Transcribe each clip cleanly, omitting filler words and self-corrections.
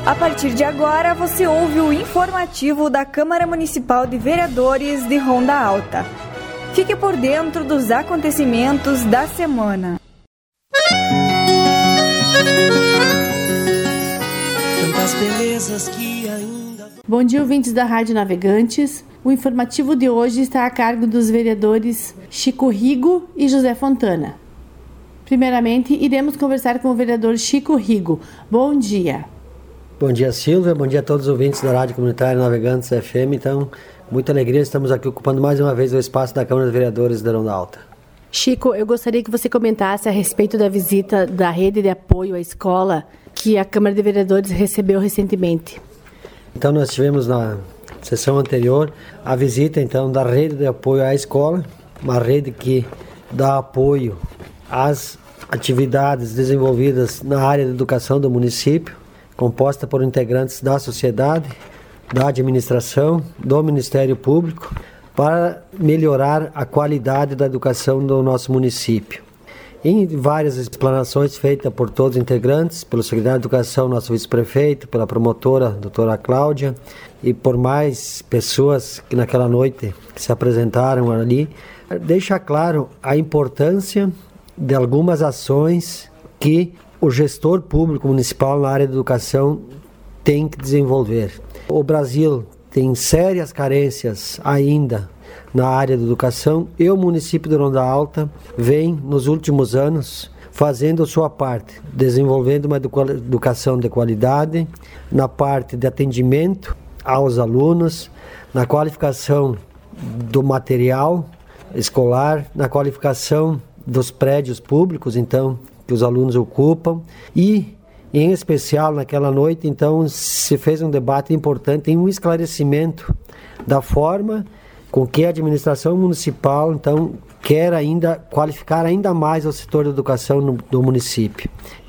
A partir de agora, você ouve o informativo da Câmara Municipal de Vereadores de Ronda Alta. Fique por dentro dos acontecimentos da semana. Tantas belezas que ainda... Bom dia, ouvintes da Rádio Navegantes. O informativo de hoje está a cargo dos vereadores Chico Rigo e José Fontana. Primeiramente, iremos conversar com o vereador Chico Rigo. Bom dia. Bom dia, Silvia. Bom dia a todos os ouvintes da Rádio Comunitária Navegantes FM. Então, muita alegria, estamos aqui ocupando mais uma vez o espaço da Câmara de Vereadores de Ronda Alta. Chico, eu gostaria que você comentasse a respeito da visita da rede de apoio à escola que a Câmara de Vereadores recebeu recentemente. Então, nós tivemos na sessão anterior a visita então da rede de apoio à escola, uma rede que dá apoio às atividades desenvolvidas na área de educação do município, composta por integrantes da sociedade, da administração, do Ministério Público, para melhorar a qualidade da educação do nosso município. Em várias explanações feitas por todos os integrantes, pelo secretário de Educação, nosso vice-prefeito, pela promotora, doutora Cláudia, e por mais pessoas que naquela noite se apresentaram ali, deixa claro a importância de algumas ações que o gestor público municipal na área de educação tem que desenvolver. O Brasil tem sérias carências ainda na área de educação e o município de Ronda Alta vem, nos últimos anos, fazendo sua parte, desenvolvendo uma educação de qualidade, na parte de atendimento aos alunos, na qualificação do material escolar, na qualificação dos prédios públicos, então, que os alunos ocupam, e em especial naquela noite então se fez um debate importante em um esclarecimento da forma com que a administração municipal então quer ainda qualificar ainda mais o setor de educação do município,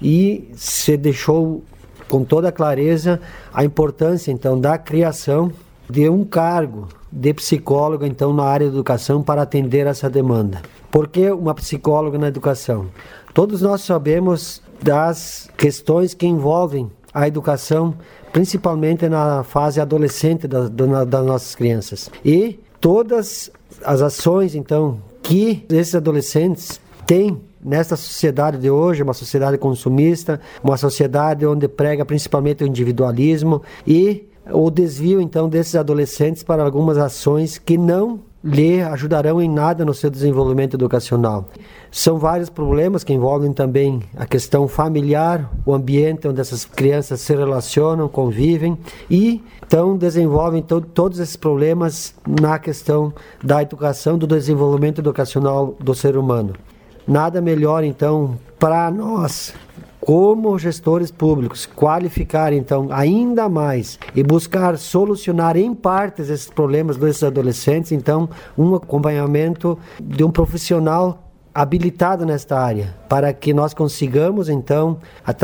e se deixou com toda clareza a importância então da criação de um cargo de psicólogo então na área de educação para atender essa demanda. Por que uma psicóloga na educação? Todos nós sabemos das questões que envolvem a educação, principalmente na fase adolescente das nossas crianças. E todas as ações, então, que esses adolescentes têm nesta sociedade de hoje, uma sociedade consumista, uma sociedade onde prega principalmente o individualismo e o desvio, então, desses adolescentes para algumas ações que não lhe ajudarão em nada no seu desenvolvimento educacional. São vários problemas que envolvem também a questão familiar, o ambiente onde essas crianças se relacionam, convivem e então desenvolvem todos esses problemas na questão da educação, do desenvolvimento educacional do ser humano. Nada melhor então para nós, como gestores públicos, qualificar então ainda mais e buscar solucionar em partes esses problemas desses adolescentes, então um acompanhamento de um profissional habilitado nesta área, para que nós consigamos então,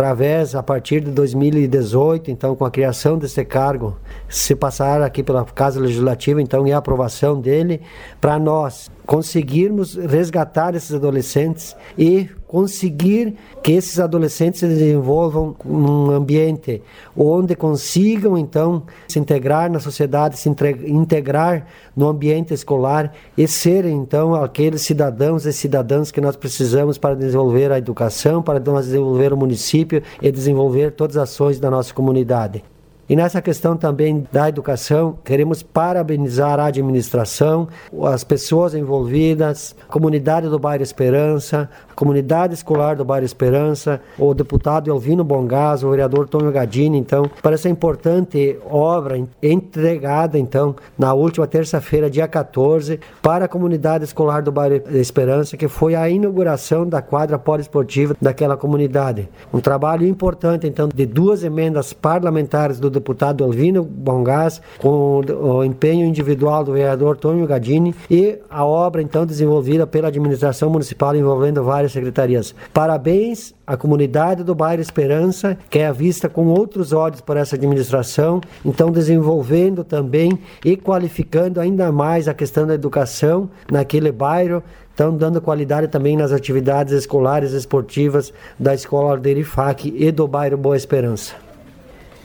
a partir de 2018, então com a criação desse cargo, se passar aqui pela Casa Legislativa, então e a aprovação dele, para nós conseguirmos resgatar esses adolescentes e conseguir que esses adolescentes se desenvolvam num ambiente onde consigam então se integrar na sociedade, se integrar no ambiente escolar e serem então aqueles cidadãos e cidadãs que nós precisamos para desenvolver a educação, para nós desenvolver o município e desenvolver todas as ações da nossa comunidade. E nessa questão também da educação, queremos parabenizar a administração, as pessoas envolvidas, a comunidade do Bairro Esperança, a comunidade escolar do Bairro Esperança, o deputado Elvino Bongás, o vereador Tônio Gadini, então, para essa importante obra entregada, então, na última terça-feira, dia 14, para a comunidade escolar do Bairro Esperança, que foi a inauguração da quadra poliesportiva daquela comunidade. Um trabalho importante, então, de 2 emendas parlamentares do deputado Elvino Bongás, com o empenho individual do vereador Tônio Gadini e a obra então desenvolvida pela administração municipal envolvendo várias secretarias. Parabéns à comunidade do Bairro Esperança, que é vista com outros olhos por essa administração, então desenvolvendo também e qualificando ainda mais a questão da educação naquele bairro, então dando qualidade também nas atividades escolares e esportivas da Escola Aldeir Fac e do bairro Boa Esperança.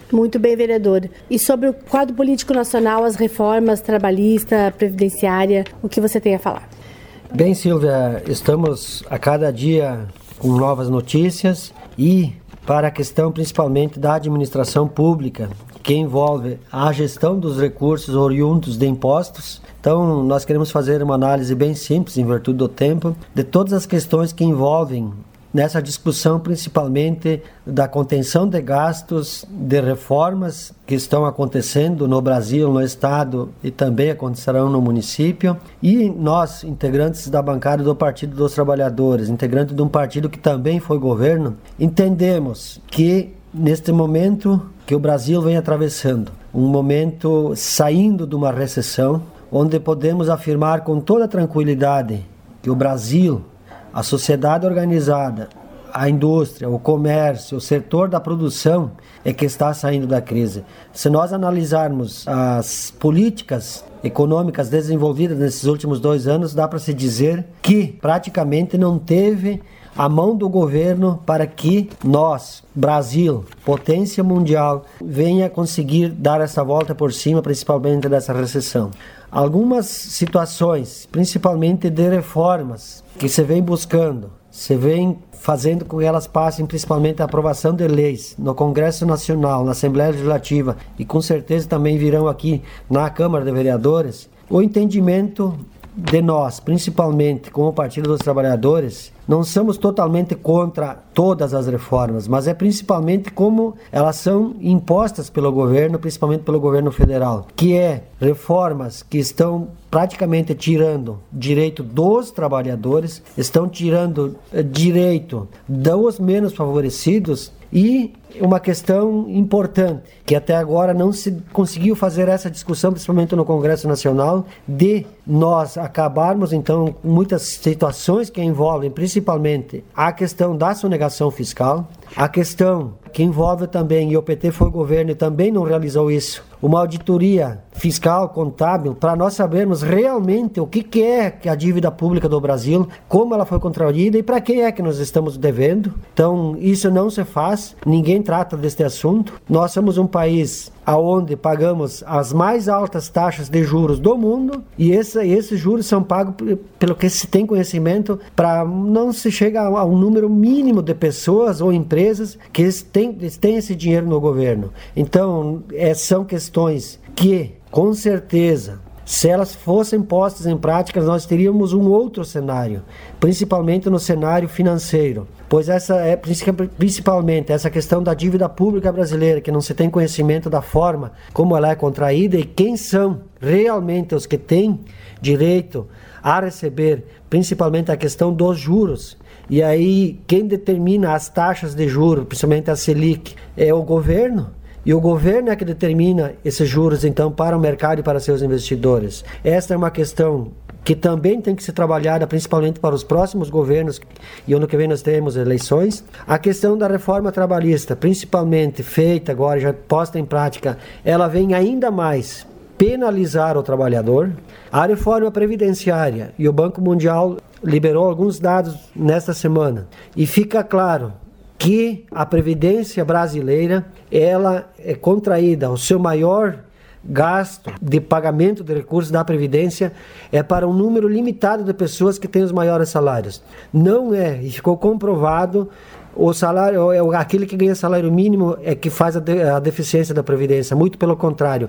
Muito bem, vereador. E sobre o quadro político nacional, as reformas trabalhista, previdenciária, o que você tem a falar? Bem, Silvia, estamos a cada dia com novas notícias e para a questão principalmente da administração pública, que envolve a gestão dos recursos oriundos de impostos. Então, nós queremos fazer uma análise bem simples, em virtude do tempo, de todas as questões que envolvem nessa discussão, principalmente da contenção de gastos, de reformas que estão acontecendo no Brasil, no Estado e também acontecerão no município. E nós, integrantes da bancada do Partido dos Trabalhadores, integrantes de um partido que também foi governo, entendemos que neste momento que o Brasil vem atravessando, um momento saindo de uma recessão, onde podemos afirmar com toda tranquilidade que o Brasil, a sociedade organizada, a indústria, o comércio, o setor da produção é que está saindo da crise. Se nós analisarmos as políticas econômicas desenvolvidas nesses últimos 2 anos, dá para se dizer que praticamente não teve a mão do governo para que nós, Brasil, potência mundial, venha conseguir dar essa volta por cima, principalmente dessa recessão. Algumas situações, principalmente de reformas, que se vem buscando, se vem fazendo com que elas passem principalmente a aprovação de leis no Congresso Nacional, na Assembleia Legislativa e com certeza também virão aqui na Câmara de Vereadores, o entendimento de nós, principalmente como Partido dos Trabalhadores, não somos totalmente contra todas as reformas, mas é principalmente como elas são impostas pelo governo, principalmente pelo governo federal, que é reformas que estão praticamente tirando direito dos trabalhadores, estão tirando direito dos menos favorecidos. E uma questão importante, que até agora não se conseguiu fazer essa discussão, principalmente no Congresso Nacional, de nós acabarmos então com muitas situações que envolvem principalmente a questão da sonegação fiscal, a questão que envolve também, e o PT foi governo e também não realizou isso, uma auditoria fiscal, contábil, para nós sabermos realmente o que é a dívida pública do Brasil, como ela foi contraída e para quem é que nós estamos devendo. Então, isso não se faz, ninguém trata deste assunto. Nós somos um país onde pagamos as mais altas taxas de juros do mundo e esses juros são pagos pelo que se tem conhecimento, para não se chegar a um número mínimo de pessoas ou empresas que têm esse dinheiro no governo. Então, são questões que, com certeza, se elas fossem postas em prática, nós teríamos um outro cenário, principalmente no cenário financeiro, pois essa é principalmente essa questão da dívida pública brasileira, que não se tem conhecimento da forma como ela é contraída e quem são realmente os que têm direito a receber, principalmente a questão dos juros. E aí, quem determina as taxas de juros, principalmente a Selic, é o governo. E o governo é que determina esses juros, então, para o mercado e para seus investidores. Esta é uma questão que também tem que ser trabalhada, principalmente para os próximos governos, e ano que vem nós teremos eleições. A questão da reforma trabalhista, principalmente feita agora, já posta em prática, ela vem ainda mais penalizar o trabalhador. A reforma previdenciária, e o Banco Mundial liberou alguns dados nesta semana, e fica claro que a Previdência brasileira, ela é contraída, o seu maior gasto de pagamento de recursos da Previdência é para um número limitado de pessoas que têm os maiores salários. Não é, e ficou comprovado, o salário, aquele que ganha salário mínimo é que faz a deficiência da Previdência, muito pelo contrário.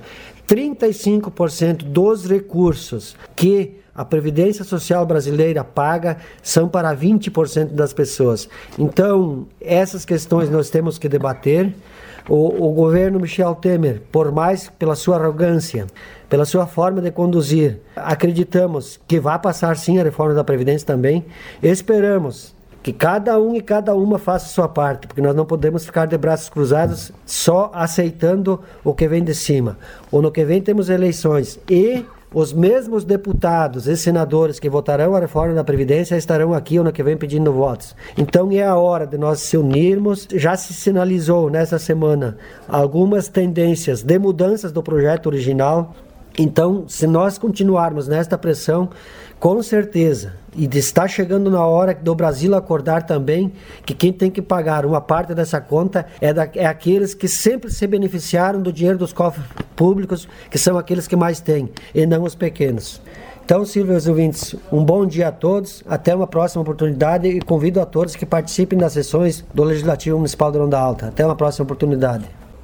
35% dos recursos que a Previdência Social brasileira paga são para 20% das pessoas. Então, essas questões nós temos que debater. O governo Michel Temer, por mais pela sua arrogância, pela sua forma de conduzir, acreditamos que vai passar sim a reforma da Previdência também. Esperamos que cada um e cada uma faça a sua parte, porque nós não podemos ficar de braços cruzados só aceitando o que vem de cima. O ano que vem temos eleições e os mesmos deputados e senadores que votarão a reforma da Previdência estarão aqui ano que vem pedindo votos. Então é a hora de nós se unirmos. Já se sinalizou nessa semana algumas tendências de mudanças do projeto original. Então, se nós continuarmos nesta pressão, com certeza, e está chegando na hora do Brasil acordar também, que quem tem que pagar uma parte dessa conta é aqueles que sempre se beneficiaram do dinheiro dos cofres públicos, que são aqueles que mais têm, e não os pequenos. Então, Silvia, ouvintes, um bom dia a todos, até uma próxima oportunidade e convido a todos que participem das sessões do Legislativo Municipal de Ronda Alta. Até uma próxima oportunidade.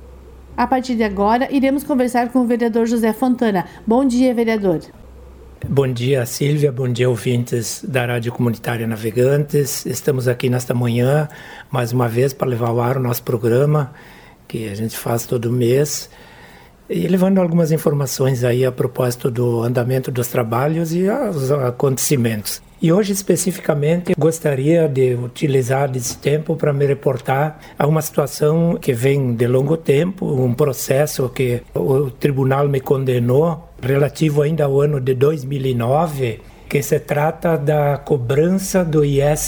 A partir de agora, iremos conversar com o vereador José Fontana. Bom dia, vereador. Bom dia, Silvia. Bom dia, ouvintes da Rádio Comunitária Navegantes. Estamos aqui nesta manhã, mais uma vez, para levar ao ar o nosso programa, que a gente faz todo mês, e levando algumas informações aí a propósito do andamento dos trabalhos e os acontecimentos. E hoje, especificamente, gostaria de utilizar esse tempo para me reportar a uma situação que vem de longo tempo, um processo que o tribunal me condenou, relativo ainda ao ano de 2009, que se trata da cobrança do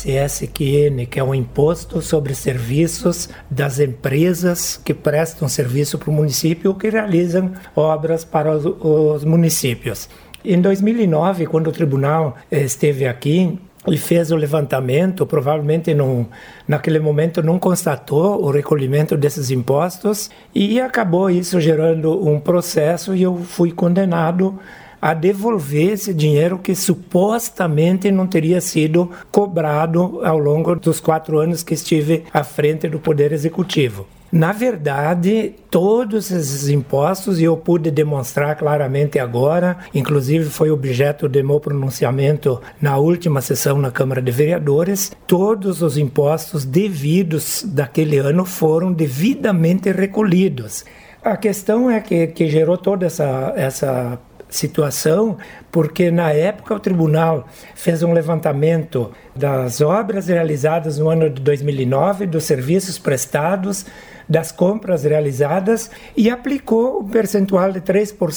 ISSQN, que é um imposto sobre serviços das empresas que prestam serviço para o município ou que realizam obras para os municípios. Em 2009, quando o tribunal esteve aqui e fez o levantamento, provavelmente naquele momento não constatou o recolhimento desses impostos e acabou isso gerando um processo e eu fui condenado a devolver esse dinheiro que supostamente não teria sido cobrado ao longo dos 4 anos que estive à frente do Poder Executivo. Na verdade, todos esses impostos, e eu pude demonstrar claramente agora, inclusive foi objeto de meu pronunciamento na última sessão na Câmara de Vereadores, todos os impostos devidos daquele ano foram devidamente recolhidos. A questão é que gerou toda essa situação, porque na época o tribunal fez um levantamento das obras realizadas no ano de 2009, dos serviços prestados, das compras realizadas e aplicou um percentual de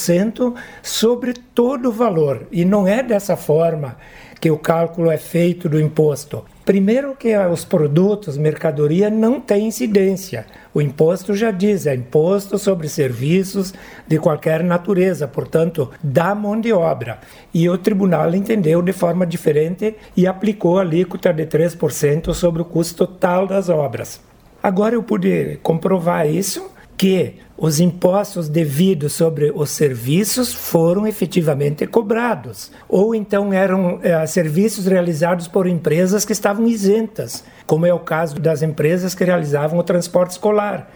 3% sobre todo o valor. E não é dessa forma que o cálculo é feito do imposto. Primeiro que os produtos, mercadoria, não tem incidência. O imposto já diz, é imposto sobre serviços de qualquer natureza, portanto, da mão de obra. E o tribunal entendeu de forma diferente e aplicou a alíquota de 3% sobre o custo total das obras. Agora eu pude comprovar isso, que os impostos devidos sobre os serviços foram efetivamente cobrados. Ou então eram serviços realizados por empresas que estavam isentas, como é o caso das empresas que realizavam o transporte escolar.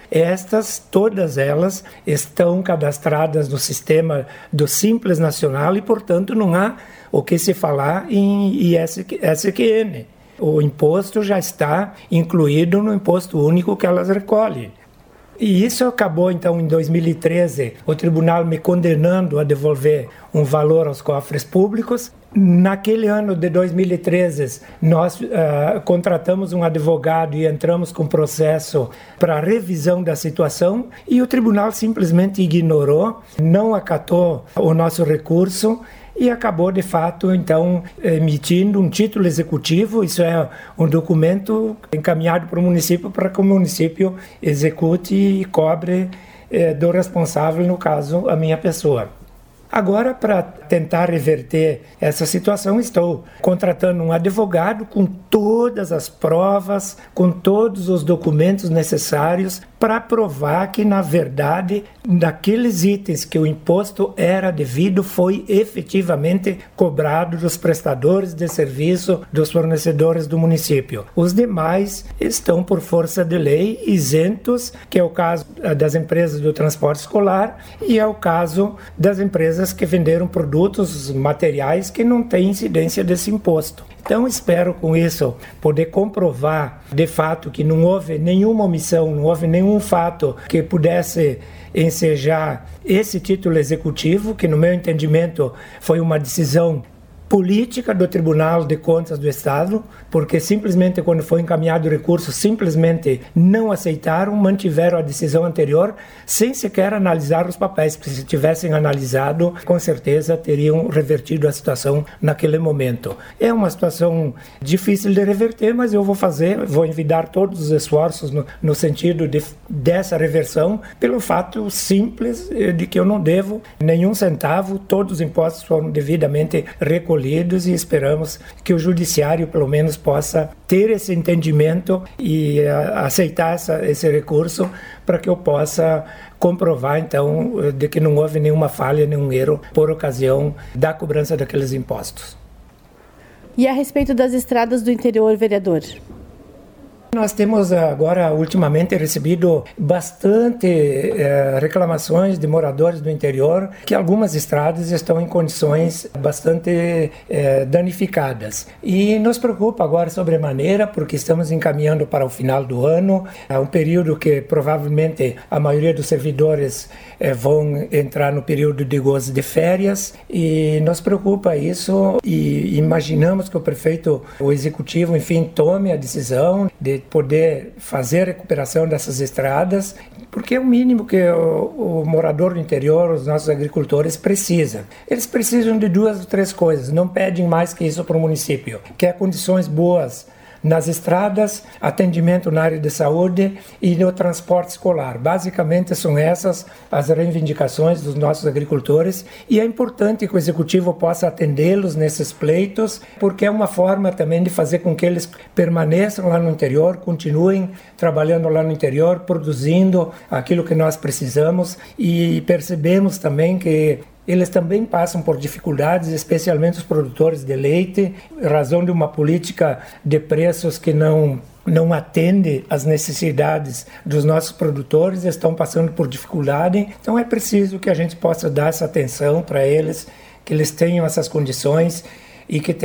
Todas elas, estão cadastradas no sistema do Simples Nacional e, portanto, não há o que se falar em ISSQN. O imposto já está incluído no imposto único que elas recolhem. E isso acabou, então, em 2013, o tribunal me condenando a devolver um valor aos cofres públicos. Naquele ano de 2013, nós contratamos um advogado e entramos com processo para revisão da situação e o tribunal simplesmente ignorou, não acatou o nosso recurso e acabou, de fato, então, emitindo um título executivo. Isso é um documento encaminhado para o município para que o município execute e cobre do responsável, no caso, a minha pessoa. Agora, para tentar reverter essa situação, estou contratando um advogado com todas as provas, com todos os documentos necessários para provar que, na verdade, daqueles itens que o imposto era devido, foi efetivamente cobrado dos prestadores de serviço, dos fornecedores do município. Os demais estão, por força de lei, isentos, que é o caso das empresas do transporte escolar e é o caso das empresas que venderam produtos, materiais que não têm incidência desse imposto. Então, espero com isso poder comprovar de fato que não houve nenhuma omissão, não houve nenhum fato que pudesse ensejar esse título executivo, que no meu entendimento foi uma decisão política do Tribunal de Contas do Estado, porque simplesmente quando foi encaminhado o recurso, simplesmente não aceitaram, mantiveram a decisão anterior, sem sequer analisar os papéis, porque se tivessem analisado, com certeza teriam revertido a situação naquele momento. É uma situação difícil de reverter, mas eu vou envidar todos os esforços no sentido dessa reversão, pelo fato simples de que eu não devo nenhum centavo, todos os impostos foram devidamente recolhidos e esperamos que o judiciário pelo menos possa ter esse entendimento e aceitar esse recurso para que eu possa comprovar então de que não houve nenhuma falha, nenhum erro por ocasião da cobrança daqueles impostos. E a respeito das estradas do interior, vereador? Nós temos agora, ultimamente, recebido bastante reclamações de moradores do interior que algumas estradas estão em condições bastante danificadas. E nos preocupa agora sobremaneira, porque estamos encaminhando para o final do ano, um período que provavelmente a maioria dos servidores vão entrar no período de gozo de férias, e nos preocupa isso e imaginamos que o prefeito, o executivo, enfim, tome a decisão de poder fazer a recuperação dessas estradas, porque é o mínimo que o morador do interior, os nossos agricultores precisam. Eles precisam de 2 ou 3 coisas, não pedem mais que isso para o município, que é condições boas nas estradas, atendimento na área de saúde e no transporte escolar. Basicamente são essas as reivindicações dos nossos agricultores, e é importante que o executivo possa atendê-los nesses pleitos, porque é uma forma também de fazer com que eles permaneçam lá no interior, continuem trabalhando lá no interior, produzindo aquilo que nós precisamos, e percebemos também que eles também passam por dificuldades, especialmente os produtores de leite, em razão de uma política de preços que não atende às necessidades dos nossos produtores, estão passando por dificuldade. Então é preciso que a gente possa dar essa atenção para eles, que eles tenham essas condições e que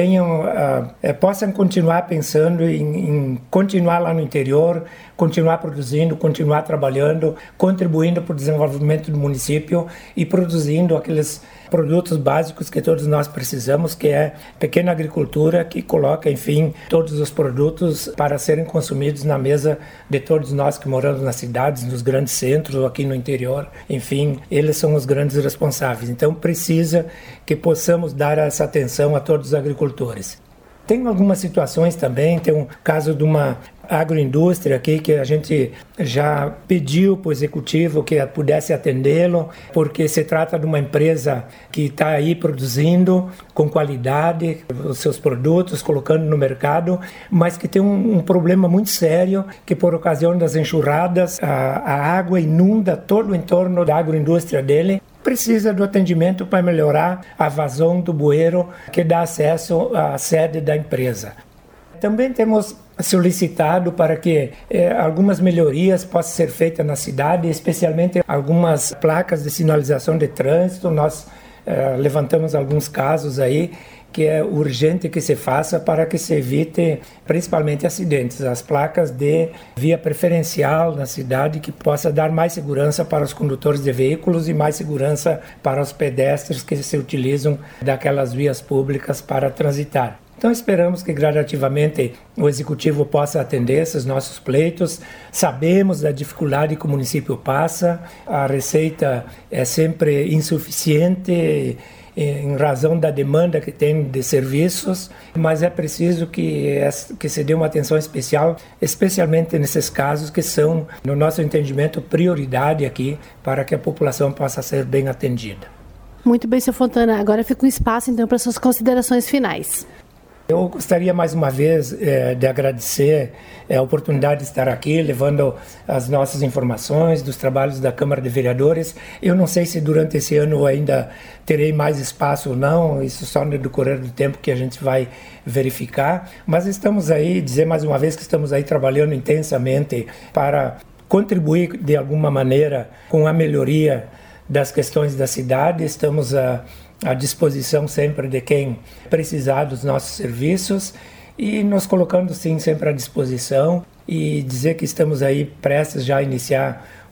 possam continuar pensando em continuar lá no interior, continuar produzindo, continuar trabalhando, contribuindo para o desenvolvimento do município e produzindo aqueles produtos básicos que todos nós precisamos, que é pequena agricultura que coloca, enfim, todos os produtos para serem consumidos na mesa de todos nós que moramos nas cidades, nos grandes centros ou aqui no interior. Enfim, eles são os grandes responsáveis. Então precisa que possamos dar essa atenção a todos os agricultores. Tem algumas situações também, tem um caso de uma agroindústria aqui que a gente já pediu para o executivo que pudesse atendê-lo, porque se trata de uma empresa que está aí produzindo com qualidade os seus produtos, colocando no mercado, mas que tem um problema muito sério, que por ocasião das enxurradas a água inunda todo o entorno da agroindústria dele. Precisa do atendimento para melhorar a vazão do bueiro que dá acesso à sede da empresa. Também temos solicitado para que algumas melhorias possam ser feitas na cidade, especialmente algumas placas de sinalização de trânsito. Nós levantamos alguns casos aí que é urgente que se faça para que se evite principalmente acidentes. As placas de via preferencial na cidade que possa dar mais segurança para os condutores de veículos e mais segurança para os pedestres que se utilizam daquelas vias públicas para transitar. Então esperamos que gradativamente o Executivo possa atender esses nossos pleitos. Sabemos da dificuldade que o município passa, a receita é sempre insuficiente em razão da demanda que tem de serviços, mas é preciso que se dê uma atenção especial, especialmente nesses casos que são, no nosso entendimento, prioridade aqui para que a população possa ser bem atendida. Muito bem, Sr. Fontana. Agora fica um espaço, então, para suas considerações finais. Eu gostaria mais uma vez de agradecer a oportunidade de estar aqui, levando as nossas informações dos trabalhos da Câmara de Vereadores. Eu não sei se durante esse ano ainda terei mais espaço ou não, isso só no decorrer do tempo que a gente vai verificar, mas estamos aí, dizer mais uma vez que estamos aí trabalhando intensamente para contribuir de alguma maneira com a melhoria das questões da cidade. Estamos à disposição sempre de quem precisar dos nossos serviços e nos colocando sim sempre à disposição, e dizer que estamos aí prestes já a iniciar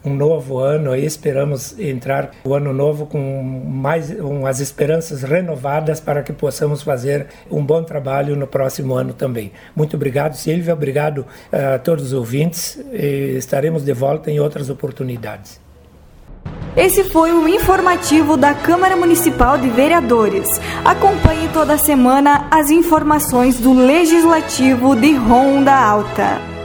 um novo ano e esperamos entrar o ano novo com as esperanças renovadas para que possamos fazer um bom trabalho no próximo ano também. Muito obrigado, Silvia, obrigado a todos os ouvintes e estaremos de volta em outras oportunidades. Esse foi o informativo da Câmara Municipal de Vereadores. Acompanhe toda semana as informações do Legislativo de Ronda Alta.